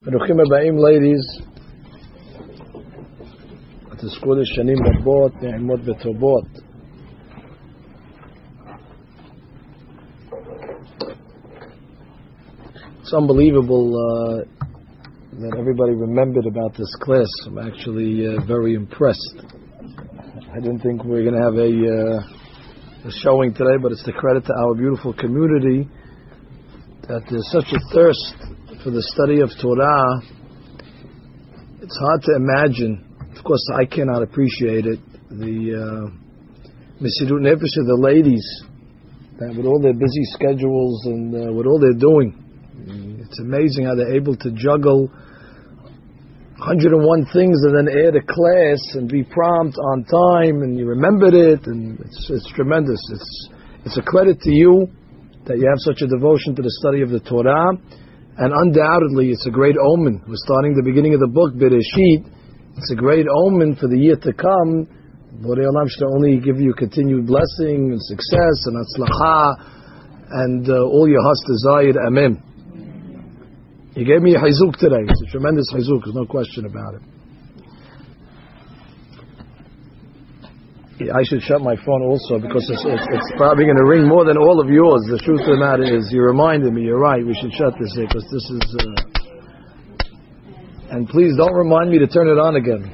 Baruchim Habayim, ladies, תזכו לשנים רבות, נעימות וטובות. It's unbelievable that everybody remembered about this class. I'm actually very impressed. I didn't think we were going to have a showing today, but it's the credit to our beautiful community that there's such a thirst for the study of Torah. It's hard to imagine. Of course, I cannot appreciate it. The Mesirut Nefesh of the ladies, that with all their busy schedules and with all they're doing, it's amazing how they're able to juggle 101 things and then add a class and be prompt on time, and you remembered it, and it's tremendous. It's a credit to you that you have such a devotion to the study of the Torah, and undoubtedly it's a great omen. We're starting the beginning of the book, Bereshit. It's a great omen for the year to come. Borei Olam should only give you continued blessing and success and atzlacha and all your heart's desired. Amen. You gave me a chizuk today. It's a tremendous chizuk. There's no question about it. I should shut my phone also because it's probably going to ring more than all of yours. The truth of the matter is, you reminded me. You're right. We should shut this here because this is... And please don't remind me to turn it on again.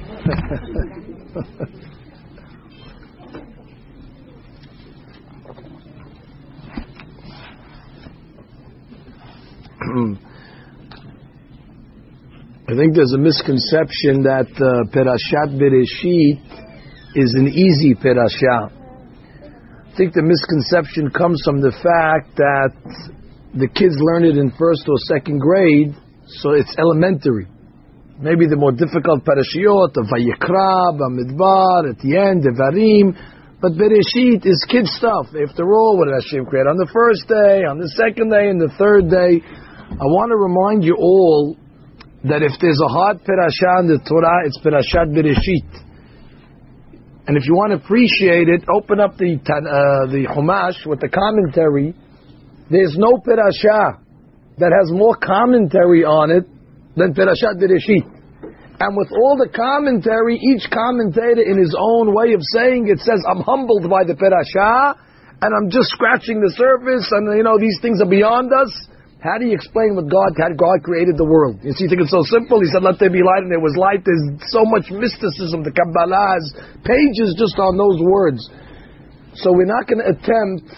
I think there's a misconception that Perashat Bereshit is an easy Perashah. I think the misconception comes from the fact that the kids learn it in first or second grade, so it's elementary. Maybe the more difficult parashiyot, the Vayikra, Bamidbar, at the end, Devarim. But Bereshit is kid stuff. After all, what did Hashem create on the first day, on the second day, and the third day? I want to remind you all that if there's a hard parashah in the Torah, it's Parashat Bereshit. And if you want to appreciate it, open up the Chumash with the commentary. There's no parashah that has more commentary on it than Perashat Bereshit. And with all the commentary, each commentator in his own way of saying it says, I'm humbled by the Perashah, and I'm just scratching the surface, and these things are beyond us. How do you explain how God created the world? You see, you think it's so simple. He said, let there be light, and there was light. There's so much mysticism. The Kabbalah has pages just on those words. So we're not going to attempt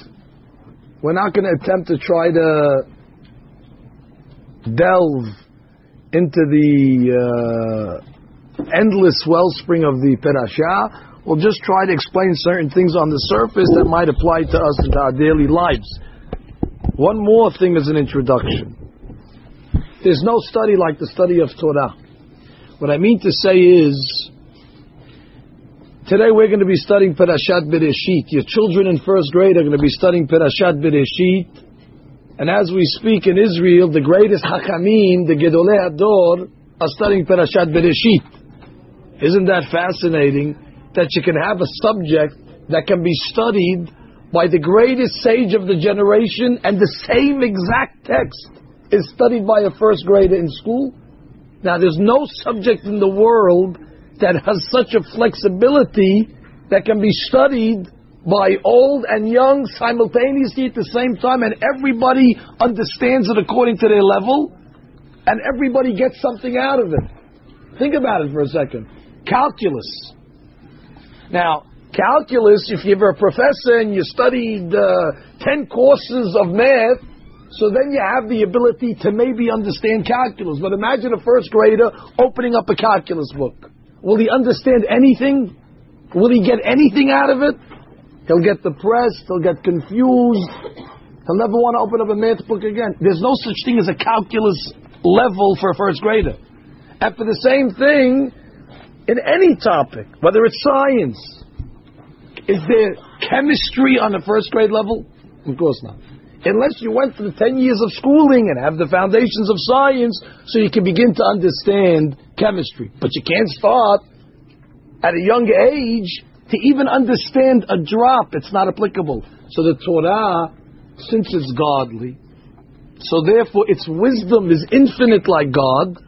to try to delve into the endless wellspring of the Perashah. We'll just try to explain certain things on the surface that might apply to us in our daily lives. One more thing as an introduction. There's no study like the study of Torah. What I mean to say is, today we're going to be studying Perashat Bereshit. Your children in first grade are going to be studying Perashat Bereshit. And as we speak in Israel, the greatest Hachamim, the Gedolei Hador, are studying Perashat Bereshit. Isn't that fascinating that you can have a subject that can be studied by the greatest sage of the generation and the same exact text is studied by a first grader in school? Now, there's no subject in the world that has such a flexibility that can be studied by old and young simultaneously at the same time, and everybody understands it according to their level, and everybody gets something out of it. Think about it for a second. Calculus. Now, calculus, if you're a professor and you studied 10 courses of math, so then you have the ability to maybe understand calculus. But imagine a first grader opening up a calculus book. Will he understand anything? Will he get anything out of it? He'll get depressed, he'll get confused, he'll never want to open up a math book again. There's no such thing as a calculus level for a first grader. And for the same thing, in any topic, whether it's science, is there chemistry on the first grade level? Of course not. Unless you went through 10 years of schooling and have the foundations of science so you can begin to understand chemistry. But you can't start at a young age to even understand a drop. It's not applicable. So the Torah, since it's godly, so therefore its wisdom is infinite like God,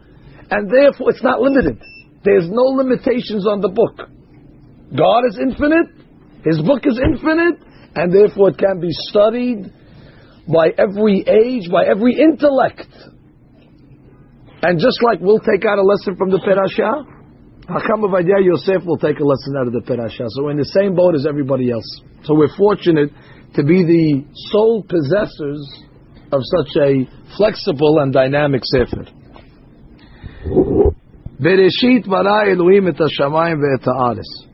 and therefore it's not limited. There's no limitations on the book. God is infinite, His book is infinite, and therefore it can be studied by every age, by every intellect. And just like we'll take out a lesson from the Perashah, Hakam Ovadia Yosef will take a lesson out of the Perashah. So we're in the same boat as everybody else. So we're fortunate to be the sole possessors of such a flexible and dynamic Sefer. Bereshit bara Elohim et hashamayim ve'et ha'aretz.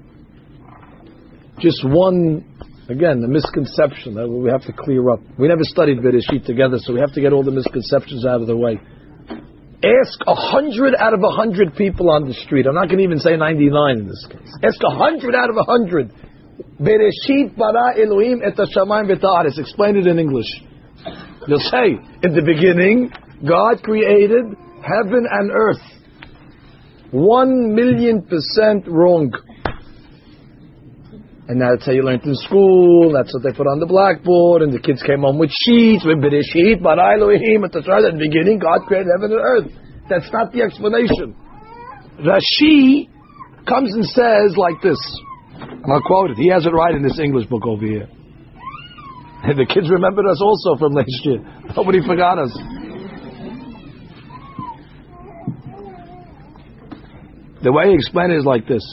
Just one, again, the misconception that we have to clear up. We never studied Bereshit together, so we have to get all the misconceptions out of the way. Ask 100 out of 100 people on the street. I'm not going to even say 99 in this case. Ask 100 out of 100. Bereshit bara Elohim et hashamayim ve'et ha'aretz. Explain it in English. You'll say, in the beginning, God created heaven and earth. 1,000,000% wrong. And that's how you learned in school. That's what they put on the blackboard. And the kids came home with sheets. With Bereshit bara Elohim et hashamayim. At the beginning, God created heaven and earth. That's not the explanation. Rashi comes and says like this. And I'll quote it. He has it right in this English book over here. And the kids remembered us also from last year. Nobody forgot us. The way he explained it is like this.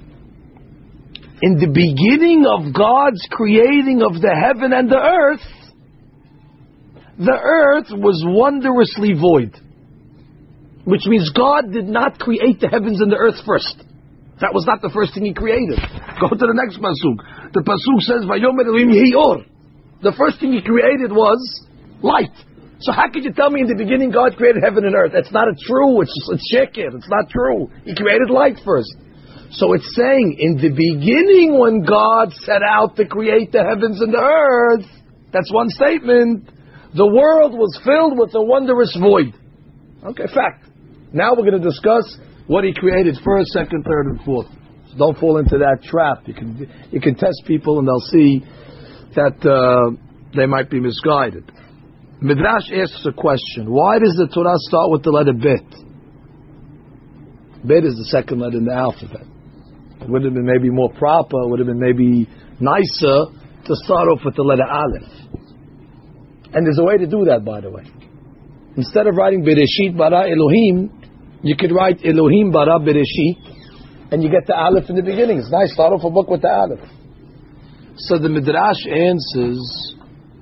In the beginning of God's creating of the heaven and the earth was wondrously void. Which means God did not create the heavens and the earth first. That was not the first thing He created. Go to the next pasuk. The pasuk says, Vayomer Elohim yehi or. The first thing He created was light. So how could you tell me in the beginning God created heaven and earth? That's not true. It's sheker. It's not true. He created light first. So it's saying in the beginning when God set out to create the heavens and the earth, that's one statement, the world was filled with a wondrous void. Okay, fact. Now we're going to discuss what He created first, second, third, and fourth. So don't fall into that trap. You can test people and they'll see that they might be misguided. Midrash asks a question. Why does the Torah start with the letter Bet? Bet is the second letter in the alphabet. It would have been maybe more proper, it would have been maybe nicer to start off with the letter Aleph. And there's a way to do that, by the way. Instead of writing Bereshit bara Elohim, you could write Elohim bara Bereshit, and you get the Aleph in the beginning. It's nice, start off a book with the Aleph. So the Midrash answers,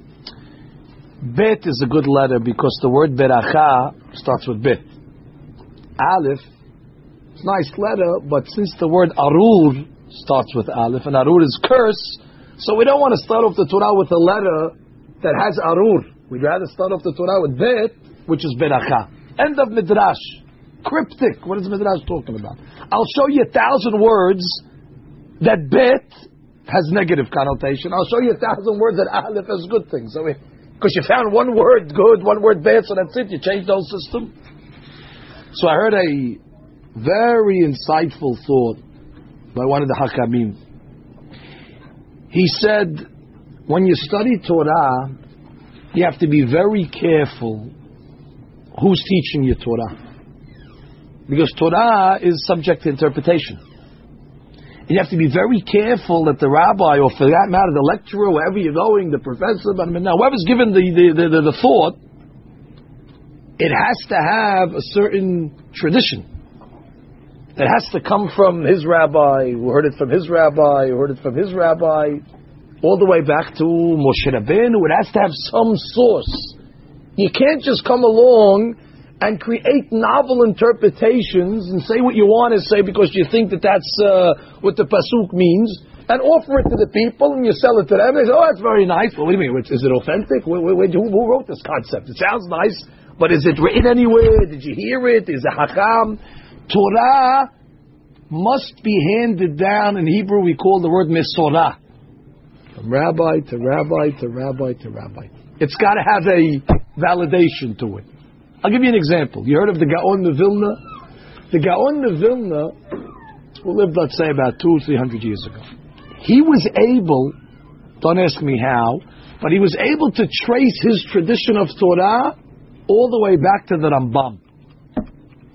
Bet is a good letter because the word Beracha starts with Bet. Aleph, it's a nice letter, but since the word Arur starts with Aleph, and Arur is curse, so we don't want to start off the Torah with a letter that has Arur. We'd rather start off the Torah with Bet, which is Beracha. End of Midrash. Cryptic. What is Midrash talking about? I'll show you 1,000 words that Bet has negative connotation. I'll show you 1,000 words that Aleph has good things. So because you found one word good, one word bad, so that's it. You changed the whole system. So I heard a very insightful thought by one of the Hakamim. He said, when you study Torah, you have to be very careful who's teaching you Torah. Because Torah is subject to interpretation. You have to be very careful that the rabbi, or for that matter, the lecturer, wherever you're going, the professor, whoever's given the thought, it has to have a certain tradition. It has to come from his rabbi, who heard it from his rabbi, who heard it from his rabbi, all the way back to Moshe Rabbeinu. It has to have some source. You can't just come along and create novel interpretations and say what you want to say because you think that that's what the pasuk means, and offer it to the people and you sell it to them. They say, oh, that's very nice. Well, wait a minute, is it authentic? Who wrote this concept? It sounds nice, but is it written anywhere? Did you hear it? Is it hakam? Torah must be handed down. In Hebrew we call the word mesorah. From rabbi to rabbi to rabbi to rabbi. It's got to have a validation to it. I'll give you an example. You heard of the Gaon of Vilna? The Gaon of Vilna, who lived, let's say, about 200-300 years ago. He was able, don't ask me how, but he was able to trace his tradition of Torah all the way back to the Rambam.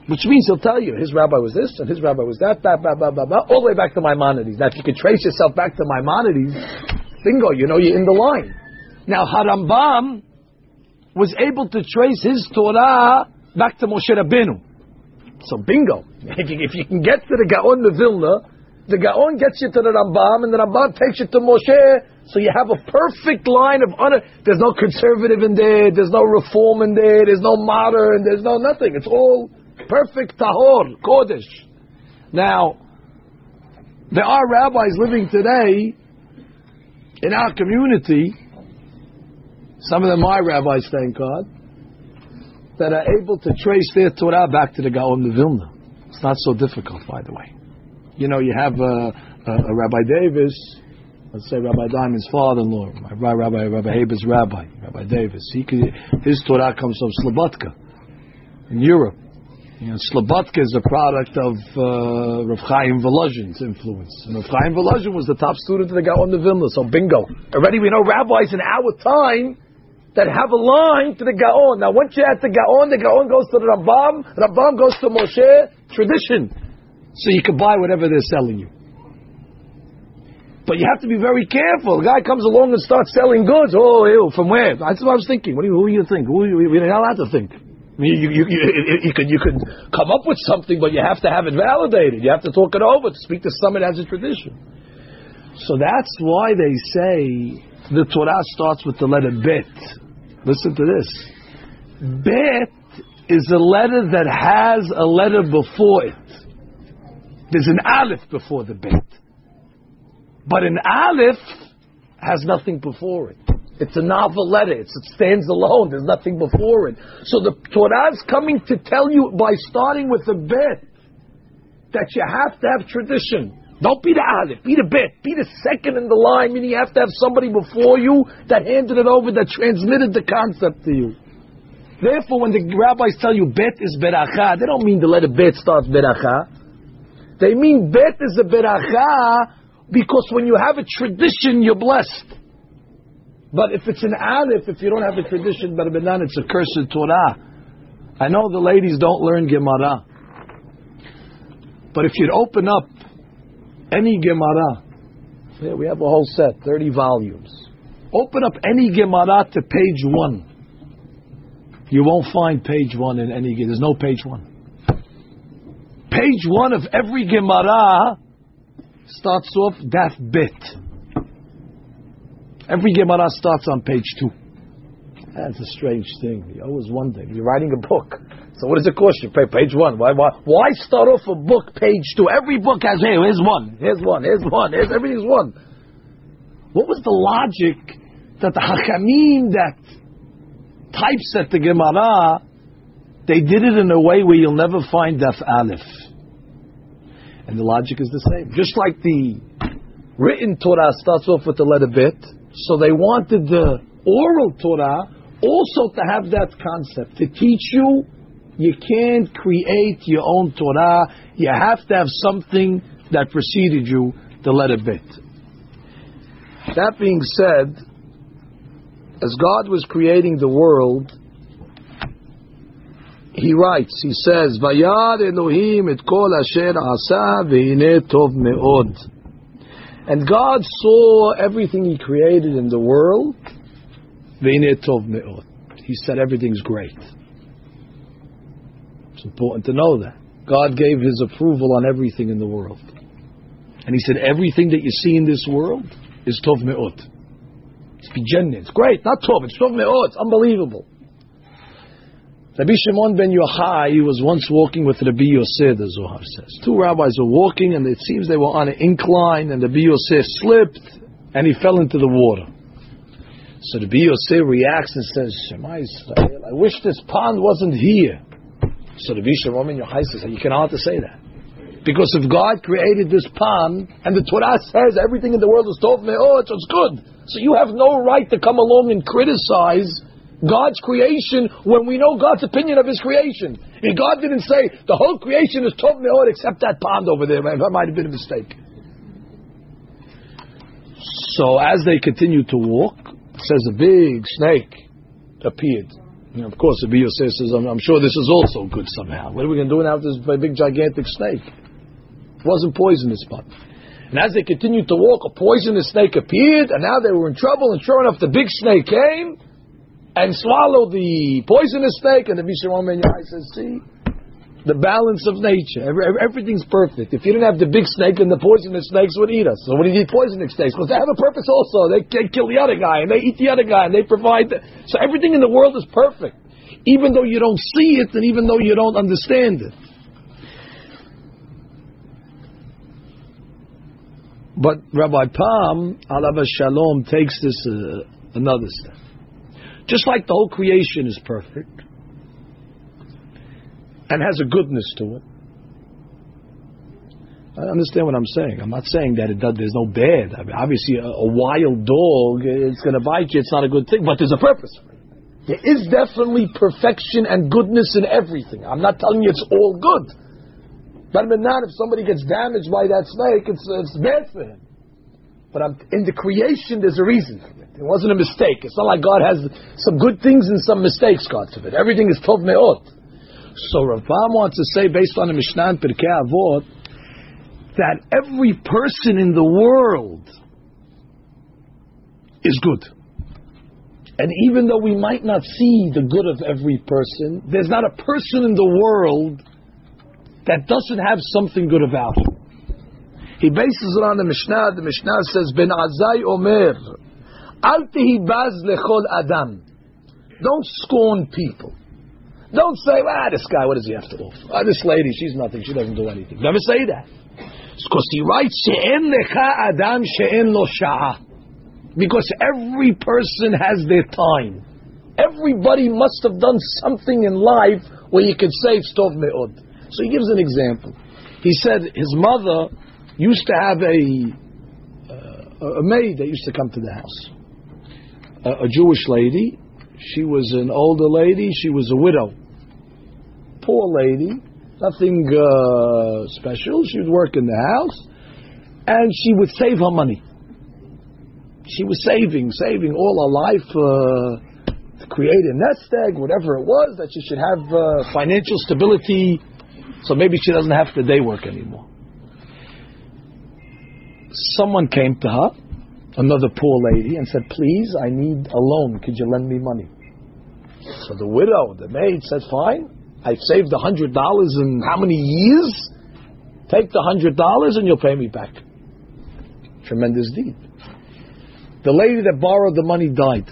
Which means he'll tell you, his rabbi was this, and his rabbi was that, all the way back to Maimonides. Now, if you could trace yourself back to Maimonides, bingo, you know you're in the line. Now, Harambam was able to trace his Torah back to Moshe Rabbeinu. So, bingo. If you can get to the Gaon de Vilna, the Gaon gets you to the Rambam, and the Rambam takes you to Moshe, so you have a perfect line of honor. There's no conservative in there, there's no reform in there, there's no modern, there's no nothing. It's all perfect tahor, kodesh. Now, there are rabbis living today in our community, some of them my rabbis, thank God, that are able to trace their Torah back to the Gaon de Vilna. It's not so difficult, by the way. You know, you have a Rabbi Davis, let's say Rabbi Diamond's father-in-law, Rabbi Haber's rabbi, Rabbi Davis. His Torah comes from Slobodka in Europe. You know, Slobodka is a product of Rav Chaim Volozhin's influence. And Rav Chaim Volozhin was the top student of the Gaon de Vilna, so bingo. Already we know rabbis in our time that have a line to the Gaon. Now once you're at the Gaon goes to the Rambam goes to Moshe, tradition. So you can buy whatever they're selling you. But you have to be very careful. The guy comes along and starts selling goods. Oh, ew, from where? That's what I was thinking. Who do you think? We're not allowed to think. I mean, you could come up with something, but you have to have it validated. You have to talk it over to speak to someone as a tradition. So that's why they say the Torah starts with the letter Bet. Listen to this. Bet is a letter that has a letter before it. There's an Aleph before the Bet. But an Aleph has nothing before it. It's a novel letter. It stands alone. There's nothing before it. So the Torah is coming to tell you by starting with the Bet that you have to have tradition. Don't be the Aleph. Be the Bet. Be the second in the line. Meaning you have to have somebody before you that handed it over, that transmitted the concept to you. Therefore, when the rabbis tell you Bet is Beracha, they don't mean the letter Bet starts Beracha. They mean Bet is a beracha because when you have a tradition, you're blessed. But if it's an Aleph, if you don't have a tradition, it's a cursed Torah. I know the ladies don't learn Gemara. But if you'd open up any Gemara, yeah, we have a whole set, 30 volumes. Open up any Gemara to page 1. You won't find page 1 in any Gemara. There's no page 1. Page 1 of every Gemara starts off Daf Bet. Every Gemara starts on page 2. That's a strange thing. You always wonder. You're writing a book. So what does it cost you? Page 1. Why start off a book page 2? Every book has, hey, here's one. Everything's 1. What was the logic that the Hachamim that typeset the Gemara, they did it in a way where you'll never find Daf Aleph? And the logic is the same. Just like the written Torah starts off with the letter Bet, so they wanted the oral Torah also to have that concept. To teach you, you can't create your own Torah. You have to have something that preceded you, the letter Bet. That being said, as God was creating the world, He writes, He says, Vayar Elohim et kol asher asa ve'hineh tov me'od. And God saw everything He created in the world, ve'hineh tov me'od. He said everything's great. It's important to know that. God gave His approval on everything in the world. And He said everything that you see in this world is tov me'od. It's genuine. It's great. Not tov. It's tov me'od. It's unbelievable. Rabbi Shimon ben Yochai, he was once walking with Rabbi Yosef, the Zohar says. Two rabbis were walking, and it seems they were on an incline, and Rabbi Yosef slipped, and he fell into the water. So Rabbi Yosef reacts and says, Shema Yisrael, I wish this pond wasn't here. So Rabbi Shimon ben Yochai says, you cannot say that. Because if God created this pond, and the Torah says everything in the world is tov me'od, so it's good. So you have no right to come along and criticize God's creation when we know God's opinion of His creation. And God didn't say the whole creation is tov me'od except that pond over there. That might have been a mistake. So as they continued to walk, it says a big snake appeared. And of course, Rabbi Yosef says, I'm sure this is also good somehow. What are we going to do now with this big gigantic snake? It wasn't poisonous, but. And as they continued to walk, a poisonous snake appeared, and now they were in trouble, and sure enough, the big snake came and swallowed the poisonous snake, and the Mishnah Ben Yai says, see, the balance of nature. Everything's perfect. If you didn't have the big snake, and the poisonous snakes would eat us. So what do you need poisonous snakes? Because they have a purpose also. They kill the other guy, and they eat the other guy, and they provide. So everything in the world is perfect. Even though you don't see it, and even though you don't understand it. But Rabbi Pam, alav shalom, takes this another step. Just like the whole creation is perfect, and has a goodness to it. I understand what I'm saying. I'm not saying that there's no bad. I mean, obviously, a wild dog, it's going to bite you. It's not a good thing, but there's a purpose for it. There is definitely perfection and goodness in everything. I'm not telling you it's all good. But if somebody gets damaged by that snake, it's bad for him. But in the creation, there's a reason for it. It wasn't a mistake. It's not like God has some good things and some mistakes, God forbid. Everything is tov me'ot. So Rav Pam wants to say, based on the Mishnah and Pirkei Avot, that every person in the world is good. And even though we might not see the good of every person, there's not a person in the world that doesn't have something good about him. He bases it on the Mishnah. The Mishnah says, Ben Azai Omer, Al tehi baz lechol adam. Don't scorn people. Don't say, this guy, what does he have to offer? This lady, she's nothing. She doesn't do anything. Never say that. Because he writes, She'en lecha adam she'en lo sha'ah. Because every person has their time. Everybody must have done something in life where you could say it's tov me'od. So he gives an example. He said his mother used to have a maid that used to come to the house. A Jewish lady. She was an older lady. She was a widow. Poor lady. Nothing special. She would work in the house. And she would save her money. She was saving all her life to create a nest egg, whatever it was, that she should have financial stability. So maybe she doesn't have to day work anymore. Someone came to her, another poor lady, and said, please, I need a loan. Could you lend me money? So the widow, the maid, said, fine. I've saved $100 in how many years? Take the $100 and you'll pay me back. Tremendous deed. The lady that borrowed the money died.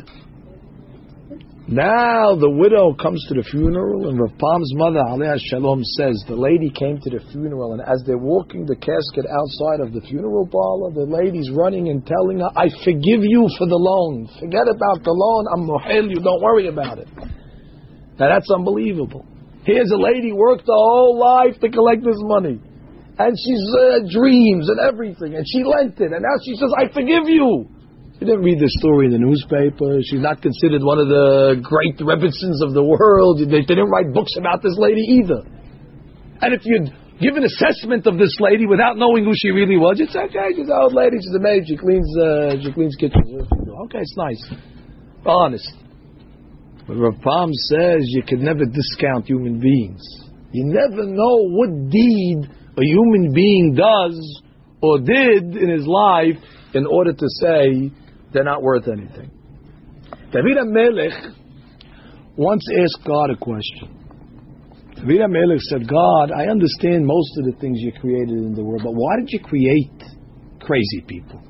Now the widow comes to the funeral, and Rav Pam's mother, Aliyah Shalom, says the lady came to the funeral, and as they're walking the casket outside of the funeral parlor, the lady's running and telling her, I forgive you for the loan. Forget about the loan. I'm mohel you. Don't worry about it. Now that's unbelievable. Here's a lady worked her whole life to collect this money, and she's dreams and everything, and she lent it, and now she says, I forgive you. You didn't read the story in the newspaper. She's not considered one of the great Rebbitzins of the world. They didn't write books about this lady either. And if you'd give an assessment of this lady without knowing who she really was, you'd say, okay, she's an old lady, she's a maid, she cleans kitchens. Okay, it's nice. Honest. But Rav Pam says you can never discount human beings. You never know what deed a human being does or did in his life in order to say they're not worth anything. David HaMelech once asked God a question. David HaMelech said, God, I understand most of the things you created in the world, but why did you create crazy people?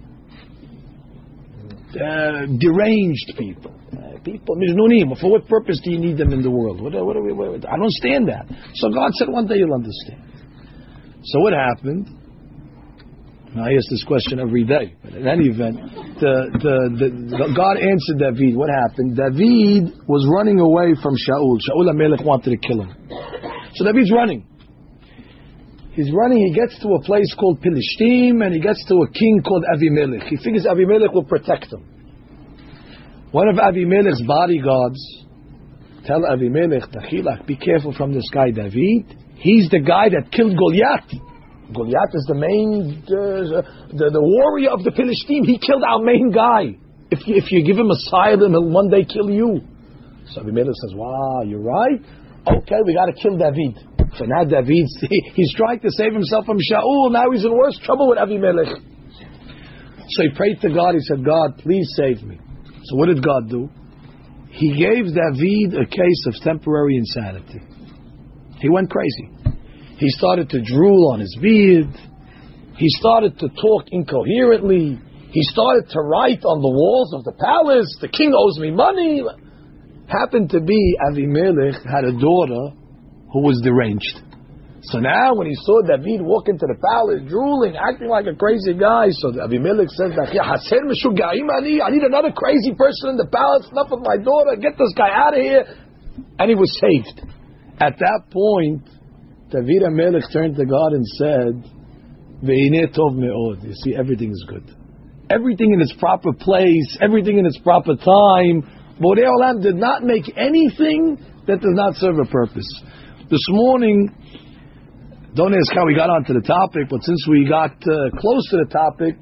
Deranged people. People, Mijnunim, for what purpose do you need them in the world? I don't understand that. So God said, one day you'll understand. So what happened? I ask this question every day. But in any event, God answered David. What happened? David was running away from Shaul. Shaul HaMelech wanted to kill him. So David's running. He's running. He gets to a place called Pilishtim, and he gets to a king called Avimelech. He figures Avimelech will protect him. One of Avimelech's bodyguards tell Avimelech, Dachilach, be careful from this guy David. He's the guy that killed Goliath. Goliath is the main, the warrior of the Philistine. He killed our main guy. If you give him asylum, he'll one day kill you. So Avimelech says, wow, you're right. Okay, we got to kill David. So now David, he's trying to save himself from Shaul. Now he's in worse trouble with Avimelech. So he prayed to God. He said, God, please save me. So what did God do? He gave David a case of temporary insanity. He went crazy. He started to drool on his beard. He started to talk incoherently. He started to write on the walls of the palace, the king owes me money. Happened to be Avimelech had a daughter who was deranged. So now when he saw David walk into the palace, drooling, acting like a crazy guy, so Avimelech says, I need another crazy person in the palace, enough with my daughter, get this guy out of here. And he was saved. At that point, David HaMelech turned to God and said, Ve'ineh tov me'od. You see, everything is good. Everything in its proper place, everything in its proper time. Borei Olam did not make anything that does not serve a purpose. This morning, don't ask how we got onto the topic, but since we got close to the topic,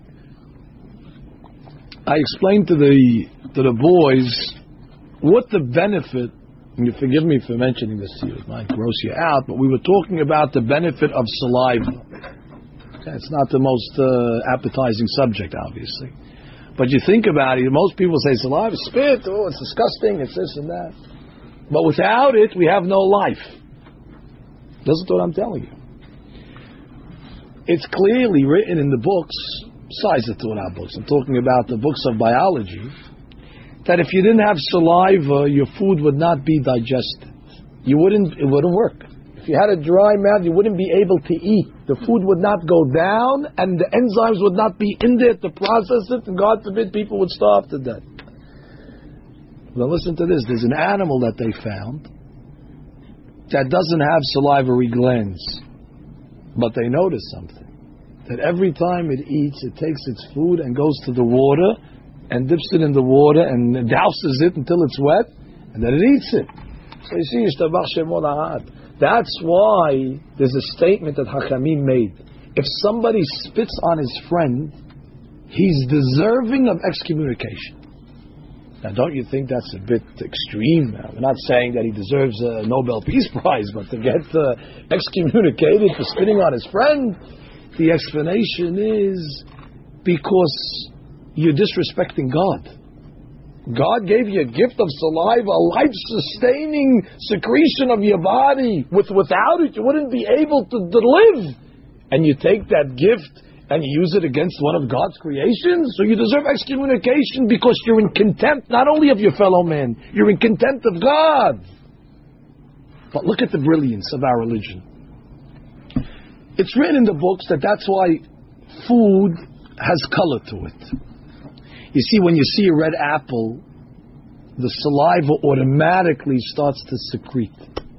I explained to the boys what the benefit, and you forgive me for mentioning this to you, it might gross you out, but we were talking about the benefit of saliva. Okay, it's not the most appetizing subject, obviously. But you think about it, most people say saliva, spit, oh, it's disgusting, it's this and that. But without it, we have no life. Listen to what I'm telling you. It's clearly written in the books, besides the Torah books, I'm talking about the books of biology, that if you didn't have saliva, your food would not be digested. It wouldn't work. If you had a dry mouth, you wouldn't be able to eat. The food would not go down, and the enzymes would not be in there to process it, and God forbid people would starve to death. Now listen to this. There's an animal that they found that doesn't have salivary glands, but they noticed something. That every time it eats, it takes its food and goes to the water and dips it in the water and douses it until it's wet, and then it eats it. So you see, Yishtabach Shemo Lahad. That's why there's a statement that Hachamim made. If somebody spits on his friend, he's deserving of excommunication. Now, don't you think that's a bit extreme? Now, we're not saying that he deserves a Nobel Peace Prize, but to get excommunicated for spitting on his friend, the explanation is because you're disrespecting God. God gave you a gift of saliva, a life-sustaining secretion of your body. Without it, you wouldn't be able to live. And you take that gift and you use it against one of God's creations? So you deserve excommunication because you're in contempt not only of your fellow man, you're in contempt of God. But look at the brilliance of our religion. It's written in the books that's why food has color to it. You see, when you see a red apple, the saliva automatically starts to secrete.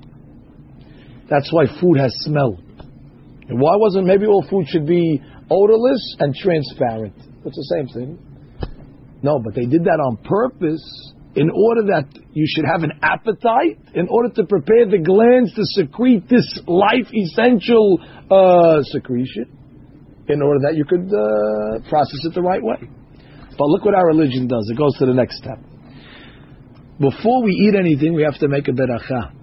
That's why food has smell. And why wasn't maybe all food should be odorless and transparent? It's the same thing. No, but they did that on purpose in order that you should have an appetite, in order to prepare the glands to secrete this life-essential secretion, in order that you could process it the right way. But look what our religion does. It goes to the next step. Before we eat anything, we have to make a beracha.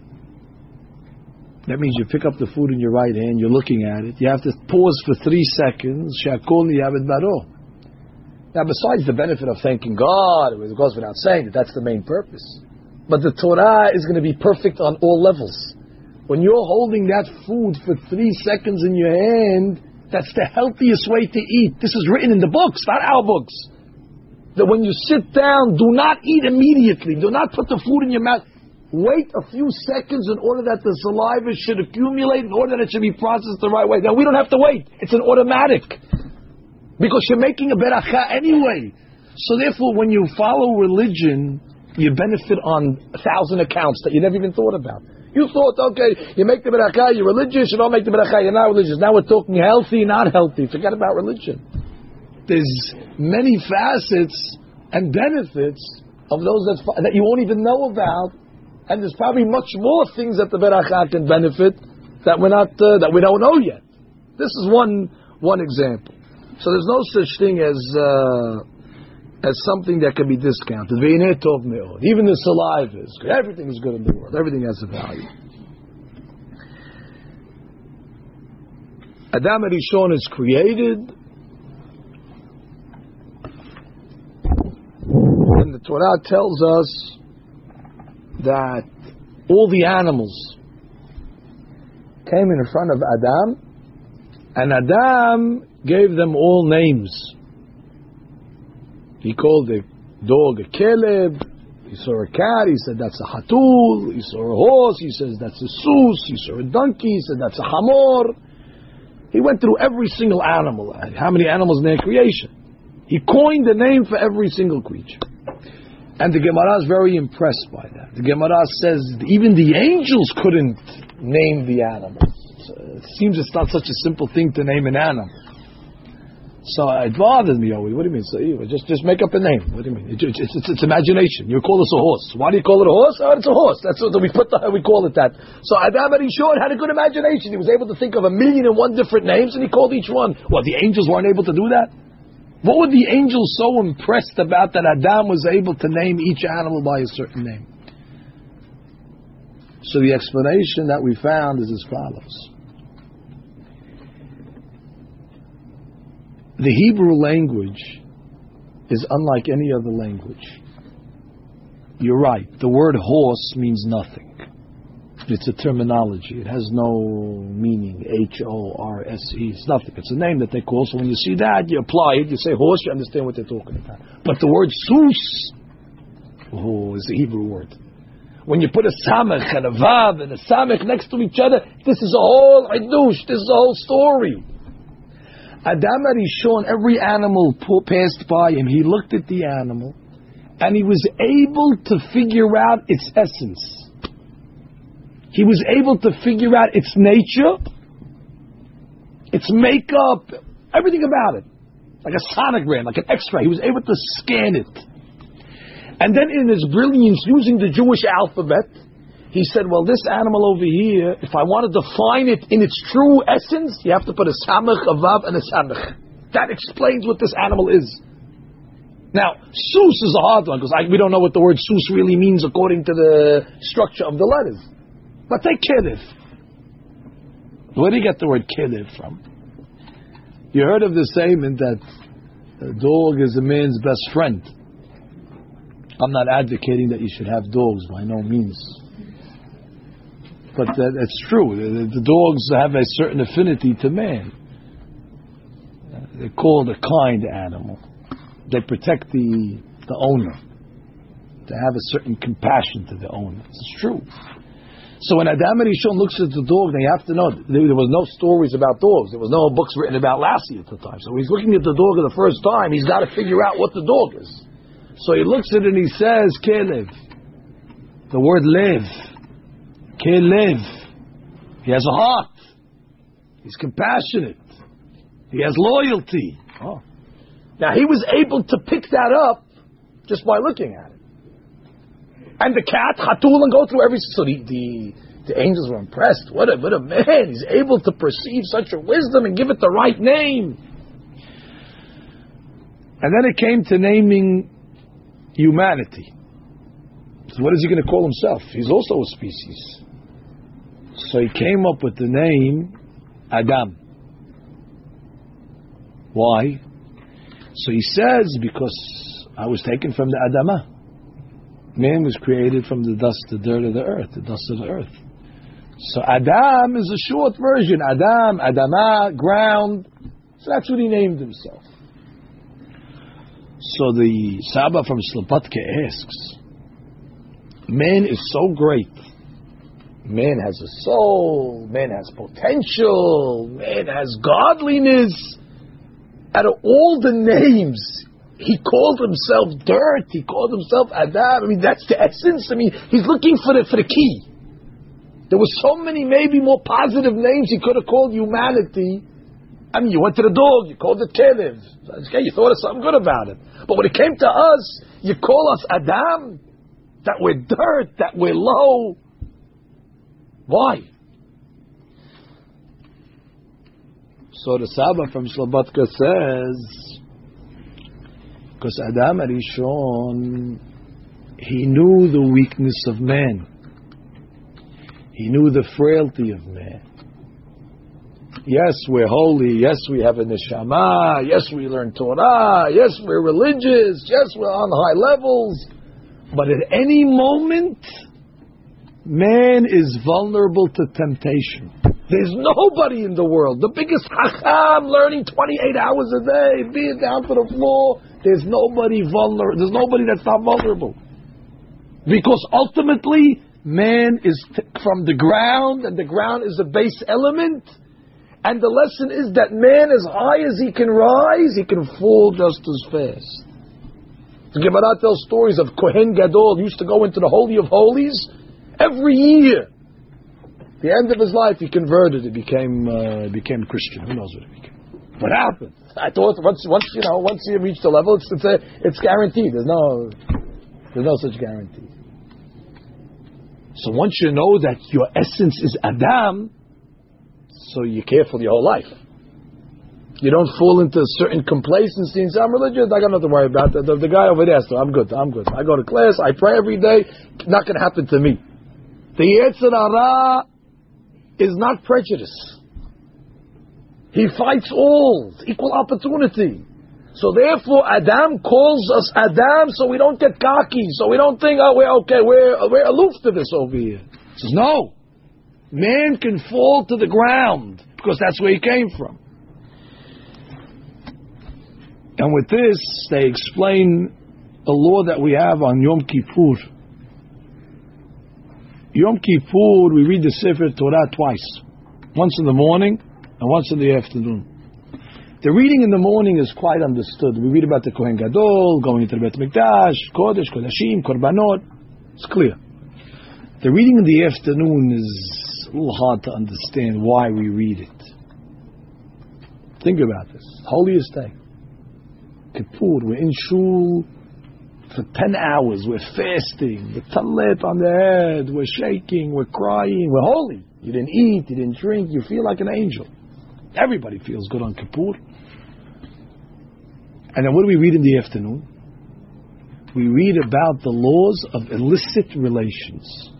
That means you pick up the food in your right hand, you're looking at it, you have to pause for 3 seconds. Shakol yavet baro. Now, besides the benefit of thanking God, it goes without saying that's the main purpose. But the Torah is going to be perfect on all levels. When you're holding that food for 3 seconds in your hand, that's the healthiest way to eat. This is written in the books, not our books. That when you sit down, do not eat immediately. Do not put the food in your mouth. Wait a few seconds in order that the saliva should accumulate, in order that it should be processed the right way. Now, we don't have to wait. It's an automatic. Because you're making a beracha anyway. So therefore, when you follow religion, you benefit on 1,000 accounts that you never even thought about. You thought, okay, you make the beracha, you're religious, you don't make the beracha, you're not religious. Now we're talking healthy, not healthy. Forget about religion. There's many facets and benefits of those that you won't even know about, and there's probably much more things that the beracha can benefit that we don't know yet. This is one example. So there's no such thing as as something that can be discounted. Ve'ineh tov me'od. Even the saliva is good. Everything is good in the world. Everything has a value. Adam Rishon is created, and the Torah tells us that all the animals came in front of Adam, and Adam gave them all names. He called the dog a keleb. He saw a cat. He said that's a hatul. He saw a horse. He says that's a sus. He saw a donkey. He said that's a hamor. He went through every single animal. How many animals in their creation? He coined a name for every single creature. And the Gemara is very impressed by that. The Gemara says even the angels couldn't name the animals. It seems it's not such a simple thing to name an animal. So it bothers me always. What do you mean? So just make up a name. What do you mean? It's imagination. You call this a horse. Why do you call it a horse? Oh, it's a horse. That's what we call it that. So Adam Rishon had a good imagination. He was able to think of 1,000,001 different names, and he called each one. What, the angels weren't able to do that? What were the angels so impressed about that Adam was able to name each animal by a certain name? So the explanation that we found is as follows. The Hebrew language is unlike any other language. You're right. The word horse means nothing. It's a terminology. It has no meaning. H-O-R-S-E. It's nothing. It's a name that they call. So when you see that, you apply it. You say horse, you understand what they're talking about. But the word sus, is a Hebrew word. When you put a samech and a vav and a samech next to each other, this is a whole idush. This is a whole story. Adam Rishon, every animal passed by him. He looked at the animal, and he was able to figure out its essence. He was able to figure out its nature, its makeup, everything about it. Like a sonogram, like an X-ray. He was able to scan it. And then in his brilliance, using the Jewish alphabet, he said, well, this animal over here, if I want to define it in its true essence, you have to put a samech, a vav, and a samech. That explains what this animal is. Now, sus is a hard one, because we don't know what the word sus really means according to the structure of the letters. But take kelev. Where do you get the word kelev from? You heard of the saying that a dog is a man's best friend. I'm not advocating that you should have dogs, by no means. But that's true. The dogs have a certain affinity to man. They're called a kind animal. They protect the owner. They have a certain compassion to the owner. It's true. So when Adam Rishon looks at the dog, they have to know there was no stories about dogs. There was no books written about Lassie at the time. So when he's looking at the dog for the first time, he's got to figure out what the dog is. So he looks at it and he says, Kelev. The word lev. Kelev. He has a heart. He's compassionate. He has loyalty. Oh. Now he was able to pick that up just by looking at it. And the cat, Hatul, and go through every... So the angels were impressed. What a man. He's able to perceive such a wisdom and give it the right name. And then it came to naming humanity. So what is he going to call himself? He's also a species. So he came up with the name Adam. Why? So he says, because I was taken from the Adamah. Man was created from the dust, the dirt of the earth, the dust of the earth. So Adam is a short version. Adam, Adamah, ground. So that's what he named himself. So the Saba from Slobodka asks, man is so great. Man has a soul. Man has potential. Man has godliness. Out of all the names, he called himself dirt. He called himself Adam. I mean, that's the essence. I mean, he's looking for the key. There were so many maybe more positive names he could have called humanity. I mean, you went to the dog, you called it Kelev. Okay, you thought of something good about it. But when it came to us, you call us Adam, that we're dirt, that we're low. Why? So the Saba from Slobodka says, Because Adam Arishon, he knew the weakness of man. He knew the frailty of man. Yes, we're holy. Yes, we have a neshama. Yes, we learn Torah. Yes, we're religious. Yes, we're on high levels. But at any moment, man is vulnerable to temptation. There's nobody in the world. The biggest chacham learning 28 hours a day, being down to the floor. There's nobody vulnerable. There's nobody that's not vulnerable. Because ultimately, man is from the ground, and the ground is the base element. And the lesson is that man, as high as he can rise, he can fall just as fast. The Gemara tells stories of Kohen Gadol used to go into the Holy of Holies every year. At the end of his life, he converted. He became Christian. Who knows what he became? What happened? I thought once you reach the level, it's guaranteed. There's no such guarantee. So once you know that your essence is Adam, so you're careful your whole life. You don't fall into a certain complacency and say, I'm religious, I got nothing to worry about. The guy over there, so I'm good. I go to class, I pray every day, not going to happen to me. The Yetzer Hara is not prejudice. He fights all. It's equal opportunity. So therefore, Adam calls us Adam so we don't get cocky, so we don't think, oh, we're aloof to this over here. He says, no. Man can fall to the ground because that's where he came from. And with this, they explain a law that we have on Yom Kippur. Yom Kippur, we read the Sefer Torah twice. Once in the morning and once in the afternoon. The reading in the morning is quite understood. We read about the Kohen Gadol, going into the Bet Mikdash, Kodesh, Kodashim, Korbanot. It's clear. The reading in the afternoon is a little hard to understand why we read it. Think about this. Holiest day. Kippur, we're in shul for 10 hours, we're fasting, the talit on the head, we're shaking, we're crying, we're holy. You didn't eat, you didn't drink, you feel like an angel. Everybody feels good on Kippur. And then what do we read in the afternoon? We read about the laws of illicit relations.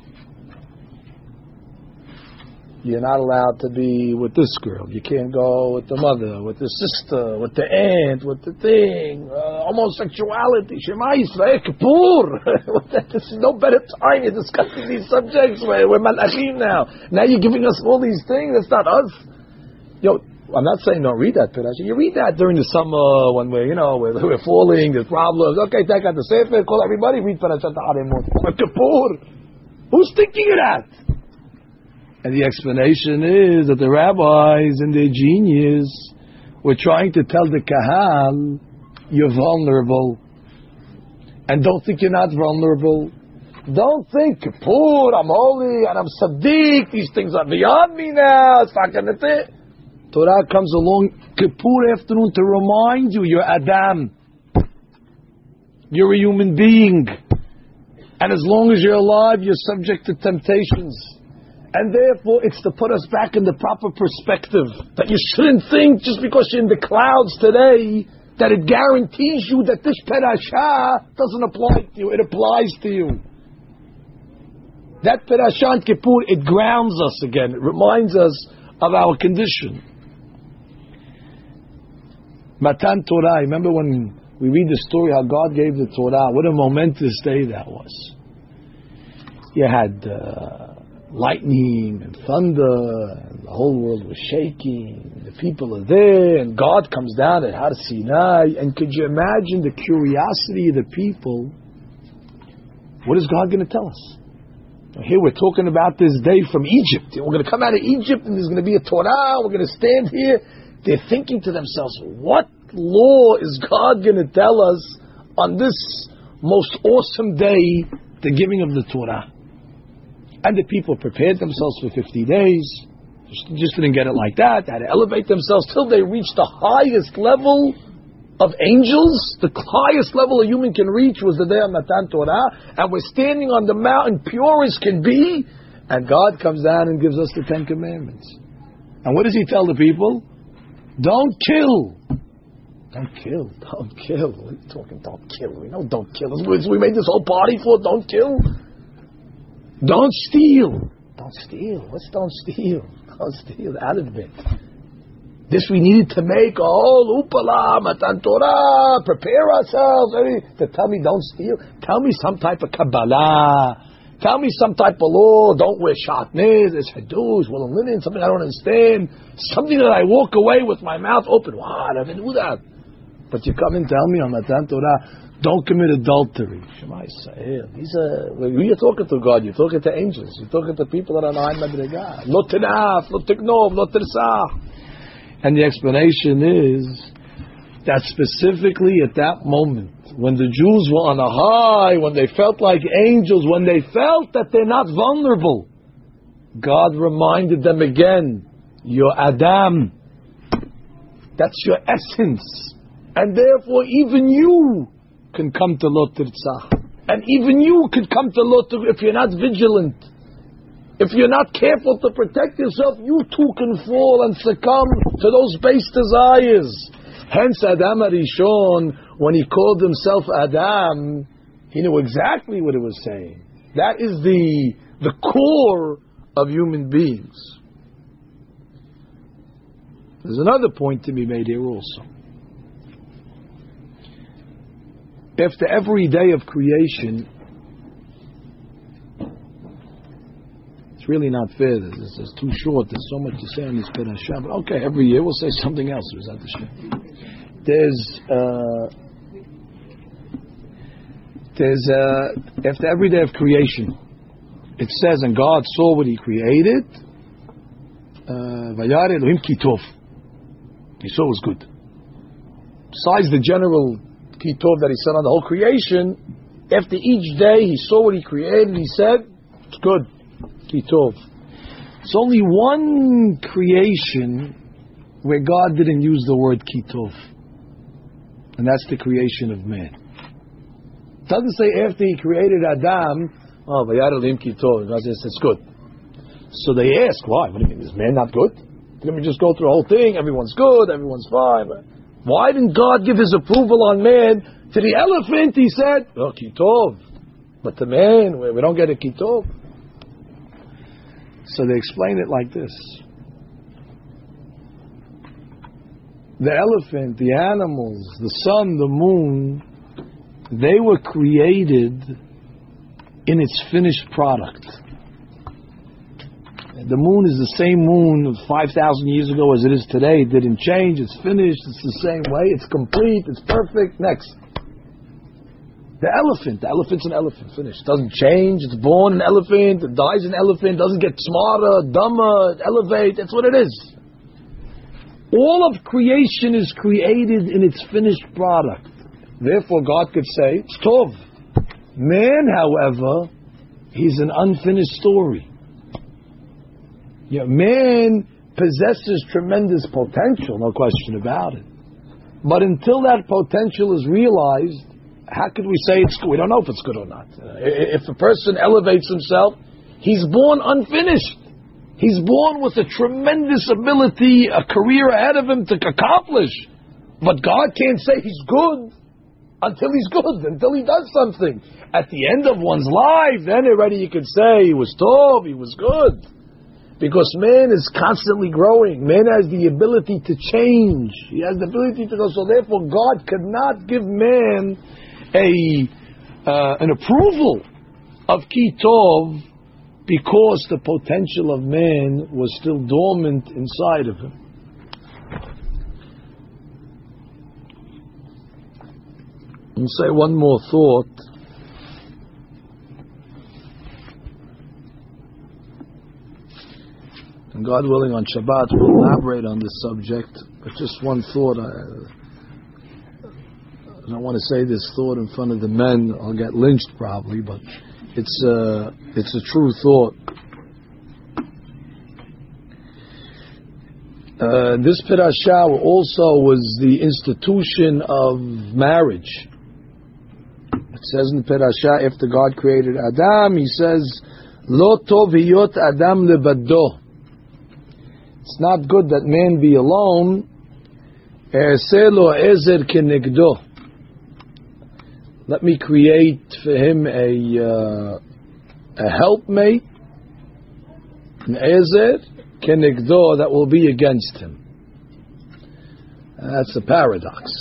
You're not allowed to be with this girl. You can't go with the mother, with the sister, with the aunt, with the thing. Homosexuality. Shema Yisrael, Kippur. This is no better time. You're discussing these subjects. We're malachim now. Now you're giving us all these things. That's not us. I'm not saying don't read that Pirash. You read that during the summer when we're falling, there's problems. Okay, take out the Sefer, call everybody, read Parashat Ha'aremot. But Kippur, who's thinking of that? And the explanation is that the rabbis and their genius were trying to tell the Kahal, you're vulnerable. And don't think you're not vulnerable. Don't think, Kippur, I'm holy, and I'm Sadiq, these things are beyond me now, it's not going to fit. Torah comes along Kippur afternoon to remind you, you're Adam. You're a human being. And as long as you're alive, you're subject to temptations. And therefore, it's to put us back in the proper perspective. That you shouldn't think, just because you're in the clouds today, that it guarantees you that this Perashah doesn't apply to you. It applies to you. That Perashah and Kippur, it grounds us again. It reminds us of our condition. Matan Torah. Remember when we read the story how God gave the Torah? What a momentous day that was. You had lightning and thunder, and the whole world was shaking. The people are there, and God comes down at Har Sinai. And could you imagine the curiosity of the people? What is God going to tell us? Here we're talking about this day from Egypt. We're going to come out of Egypt, and there's going to be a Torah. We're going to stand here. They're thinking to themselves, what law is God going to tell us on this most awesome day, the giving of the Torah? And the people prepared themselves for 50 days. Just didn't get it like that. They had to elevate themselves till they reached the highest level of angels. The highest level a human can reach was the day of Matan Torah. And we're standing on the mountain, pure as can be. And God comes down and gives us the 10 Commandments. And what does He tell the people? Don't kill. Don't kill. Don't kill. What are you talking? Don't kill. We know don't kill. We made this whole party for don't kill. Don't steal. Don't steal. What's don't steal? Don't steal. Out of it. This we needed to make a whole upala, matan Torah, prepare ourselves. To tell me don't steal. Tell me some type of Kabbalah. Tell me some type of law. Don't wear shatnez, it's hadush, woolen linen, something I don't understand. Something that I walk away with my mouth open. Why? I never do that. But you come and tell me on Matan Torah, don't commit adultery. Shema Yisrael. Who you're talking to, God? You're talking to angels. You're talking to people that are not Madrega. Lo tenaf, lo tiknov, lo tirsah. And the explanation is that specifically at that moment, when the Jews were on a high, when they felt like angels, when they felt that they're not vulnerable, God reminded them again, you're Adam. That's your essence. And therefore even you can come to Lo Tirtzah. And even you can come to Lo Tirtzah if you're not vigilant. If you're not careful to protect yourself, you too can fall and succumb to those base desires. Hence Adam Arishon, when he called himself Adam, he knew exactly what it was saying. That is the core of human beings. There's another point to be made here also. After every day of creation, it's really not fair. It's too short. There's so much to say on this parasha. But okay, every year we'll say something else. There's after every day of creation, it says, and God saw what He created. Vayar Elohim ki tov. He saw it was good. Besides the general ki tov that He said on the whole creation, after each day He saw what He created. He said, "It's good." Ki tov. It's only one creation where God didn't use the word ki tov, and that's the creation of man. It doesn't say after He created Adam, oh, vayar Elohim ki tov. God says it's good. So they ask, why? What do you mean? Is man not good? Let me just go through the whole thing. Everyone's good. Everyone's fine. Why didn't God give His approval on man? To the elephant, He said, oh, ki tov. But to man, we don't get a ki tov. So they explain it like this. The elephant, the animals, the sun, the moon, they were created in its finished product. The moon is the same moon of 5,000 years ago as it is today. It didn't change. It's finished. It's the same way. It's complete. It's perfect. Next. The elephant's an elephant. Finished. Doesn't change. It's born an elephant. It dies an elephant. Doesn't get smarter, dumber, elevate. That's what it is. All of creation is created in its finished product. Therefore, God could say, it's tov. Man, however, he's an unfinished story. Yeah, man possesses tremendous potential, no question about it. But until that potential is realized, how could we say it's good? We don't know if it's good or not. If a person elevates himself, he's born unfinished. He's born with a tremendous ability, a career ahead of him to accomplish. But God can't say he's good until he's good, until he does something. At the end of one's life, then already you could say he was tov, he was good. Because man is constantly growing. Man has the ability to change. He has the ability to go. So therefore God could not give man an approval of ki tov because the potential of man was still dormant inside of him. I'll say one more thought. And God willing, on Shabbat we'll elaborate on this subject. But just one thought. I don't want to say this thought in front of the men. I'll get lynched probably, but it's a true thought. This parasha also was the institution of marriage. It says in the parasha, after God created Adam, He says, "Lo tov hiyot Adam lebado." It's not good that man be alone. E'eselo ezer kenegdo. Let me create for him a helpmate, an ezer kenegdo, that will be against him. That's a paradox.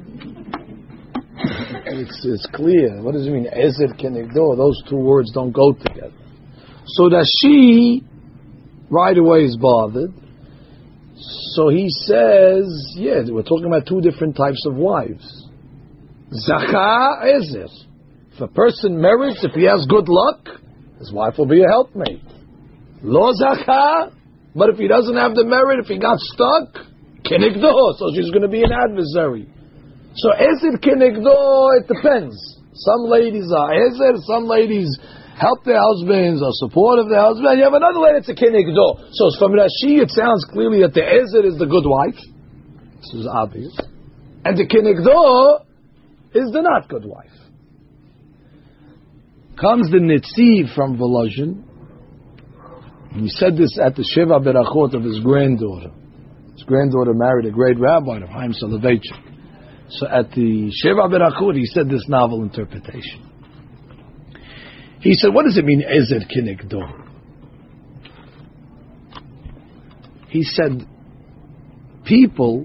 It's clear. What does it mean? Ezer kenegdo. Those two words don't go together. So that she right away is bothered. So he says, yeah, we're talking about two different types of wives. Zaka ezer. If a person marries, if he has good luck, his wife will be a helpmate. Lo zaka. But if he doesn't have the merit, if he got stuck, kenegdo. So she's going to be an adversary. So ezer kenegdo, it depends. Some ladies are ezer, some ladies help their husbands or support of their husband. You have another lady that's a kenegdo. So from Rashi, it sounds clearly that the ezer is the good wife. This is obvious. And the kenegdo is the not good wife. Comes the Netziv from Volozhin. He said this at the Sheva Berachot of his granddaughter. His granddaughter married a great rabbi of Chaim Soloveitchik. So at the Sheva Berachot, he said this novel interpretation. He said, what does it mean, Ezer Kenegdo? He said, people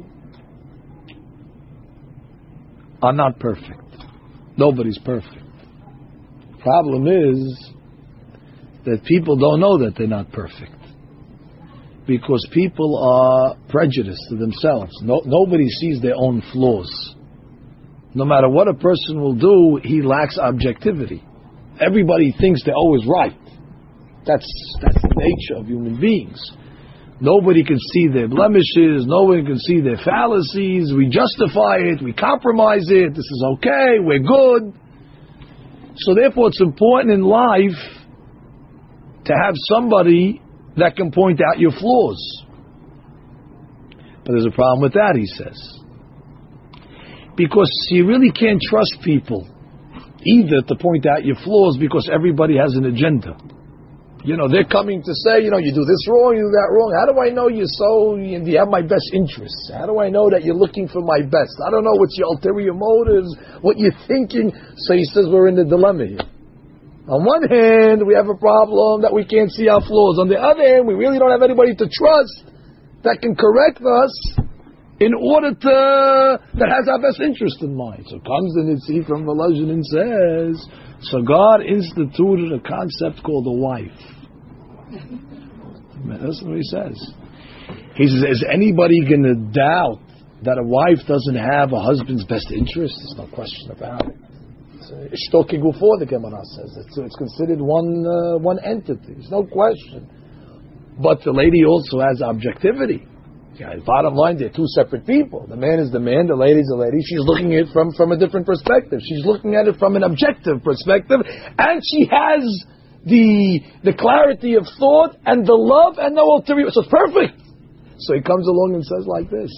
are not perfect. Nobody's perfect. Problem is that people don't know that they're not perfect. Because people are prejudiced to themselves. Nobody sees their own flaws. No matter what a person will do, he lacks objectivity. Everybody thinks they're always right. That's the nature of human beings. Nobody can see their blemishes. Nobody can see their fallacies. We justify it. We compromise it. This is okay. We're good. So therefore, it's important in life to have somebody that can point out your flaws. But there's a problem with that, he says. Because you really can't trust people either to point out your flaws, because everybody has an agenda. You know, they're coming to say, you do this wrong, you do that wrong. How do I know you have my best interests? How do I know that you're looking for my best? I don't know what's your ulterior motives, what you're thinking. So he says we're in a dilemma here. On one hand, we have a problem that we can't see our flaws. On the other hand, we really don't have anybody to trust that can correct us in order that has our best interest in mind. So comes the Netziv from Volozhin and says, so God instituted a concept called a wife. That's what he says. He says, is anybody going to doubt that a wife doesn't have a husband's best interest? There's no question about it. Ishto kigufo, the Gemara says. It's considered one entity. There's no question. But the lady also has objectivity. Yeah, bottom line, they're two separate people. The man is the man, the lady is the lady. She's looking at it from a different perspective. She's looking at it from an objective perspective, and she has the clarity of thought and the love and no ulterior. So it's perfect. So he comes along and says like this: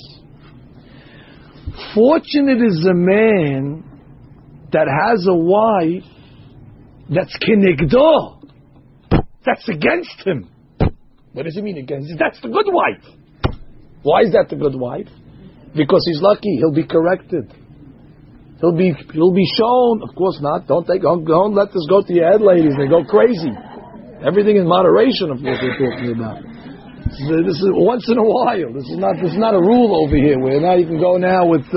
fortunate is a man that has a wife that's kenegdo, that's against him. What does he mean against? That's the good wife. Why is that the good wife? Because he's lucky. He'll be corrected. He'll be shown. Of course not. Don't let this go to your head, ladies. They go crazy. Everything in moderation, of course, we're talking about. This is once in a while. This is not a rule over here. Where now you can go now with.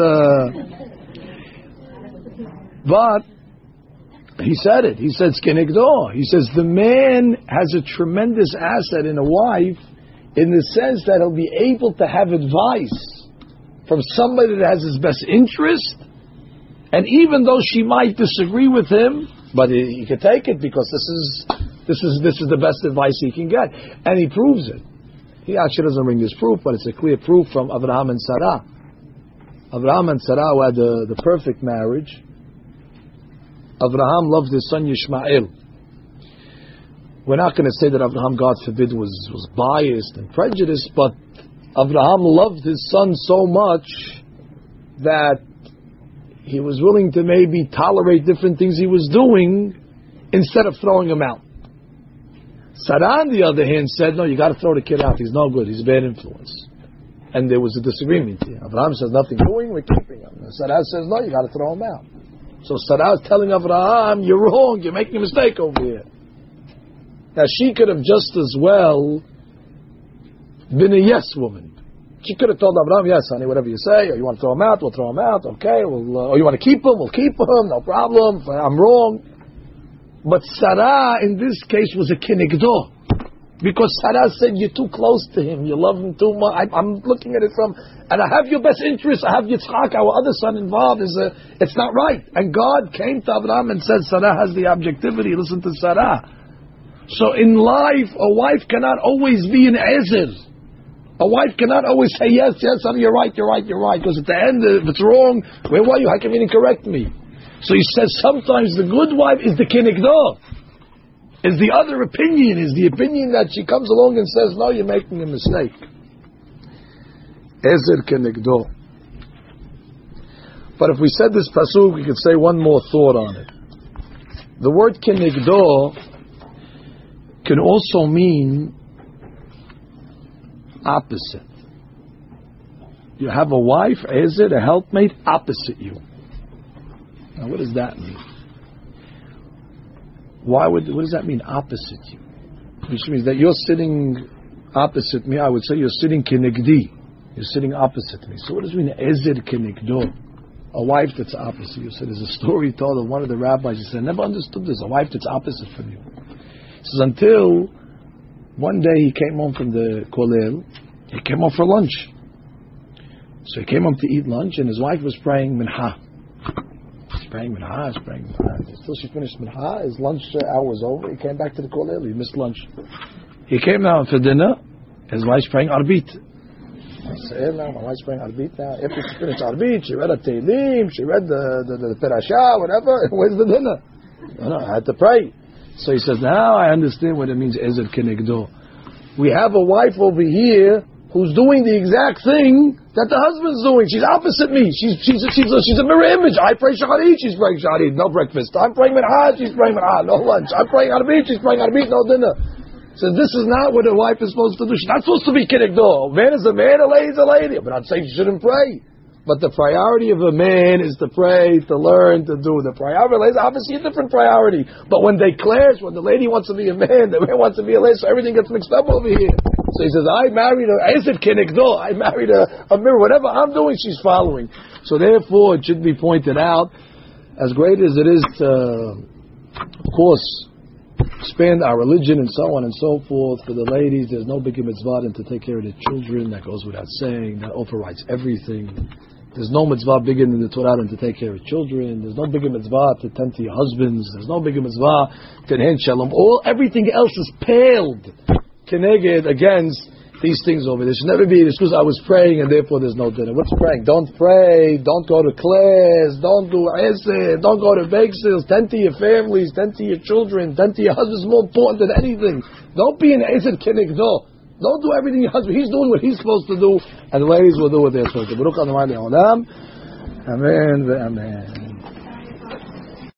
But he said it. He said skenegdo. He says the man has a tremendous asset in a wife, in the sense that he'll be able to have advice from somebody that has his best interest, and even though she might disagree with him, but he can take it because this is the best advice he can get, and he proves it. He actually doesn't bring this proof, but it's a clear proof from Abraham and Sarah. Abraham and Sarah had the perfect marriage. Abraham loved his son Yishmael. We're not going to say that Abraham, God forbid, was biased and prejudiced, but Abraham loved his son so much that he was willing to maybe tolerate different things he was doing instead of throwing him out. Sarah, on the other hand, said, no, you got to throw the kid out. He's no good. He's a bad influence. And there was a disagreement here. Abraham says, nothing doing, we're keeping him. And Sarah says, no, you got to throw him out. So Sarah is telling Abraham, you're wrong, you're making a mistake over here. Now she could have just as well been a yes woman. She could have told Abraham, yes, honey, whatever you say, or you want to throw him out, we'll throw him out, okay, or you want to keep him, we'll keep him, no problem, I'm wrong. But Sarah, in this case, was a kinegdo. Because Sarah said, you're too close to him, you love him too much. I'm looking at it from, and I have your best interest, I have Yitzchak, our other son, involved. It's not right. And God came to Abraham and said, Sarah has the objectivity, listen to Sarah. So in life, a wife cannot always be an ezer. A wife cannot always say, yes, honey, you're right. Because at the end, if it's wrong, where were you? How come you didn't correct me? So he says, sometimes the good wife is the kinegdo. Is the other opinion, is the opinion that she comes along and says, no, you're making a mistake. Ezer kenegdo. But if we said this pasuk, we could say one more thought on it. The word kenegdo can also mean opposite. You have a wife, ezer, a helpmate, opposite you. Now what does that mean? What does that mean, opposite you? Which means that you're sitting opposite me. I would say you're sitting kinegdi. You're sitting opposite me. So what does it mean, ezer kinegdo? A wife that's opposite you. So there's a story told of one of the rabbis. He said, I never understood this. A wife that's opposite from you. He says, until one day he came home from the kollel. He came home for lunch. So he came home to eat lunch, and his wife was praying mincha. Praying mincha. Until she finished mincha, his lunch hour was over. He came back to the kollel. He missed lunch. He came down for dinner. His wife's praying arbit. I said, now my wife's praying arbit now. After she finished arbit, she read a Tehillim, she read the Perashah, whatever. Where's the dinner? No, I had to pray. So he says, now I understand what it means, ezer kenegdo. We have a wife over here who's doing the exact thing that the husband's doing. She's opposite me. She's a mirror image. I pray shacharit, she's praying shacharit, no breakfast. I'm praying mincha, she's praying mincha, no lunch. I'm praying arbit, she's praying arbit, no dinner. So this is not what a wife is supposed to do. She's not supposed to be kinegdo. A man is a man, a lady is a lady. But I'm not saying she shouldn't pray. But the priority of a man is to pray, to learn, to do. The priority of a lady is obviously a different priority. But when they clash, when the lady wants to be a man, the man wants to be a lady, so everything gets mixed up over here. So he says, I married I married a mirror. Whatever I'm doing, she's following. So therefore, it should be pointed out, as great as it is to, of course, expand our religion and so on and so forth, for the ladies, there's no bigger mitzvah than to take care of their children. That goes without saying. That overrides everything. There's no mitzvah bigger than the Torah than to take care of children. There's no bigger mitzvah to tend to your husbands. There's no bigger mitzvah to enhance shalom. Everything else is paled keneged against these things over there. There should never be an excuse, I was praying and therefore there's no dinner. What's praying? Don't pray, don't go to class, don't do esed, don't go to bake sales, tend to your families, tend to your children, tend to your husband is more important than anything. Don't be an esed kenegdo. Don't do everything your husband, he's doing what he's supposed to do, and the ladies will do what they're supposed to do. Baruch Adonai Le'olam. Amen. Amen.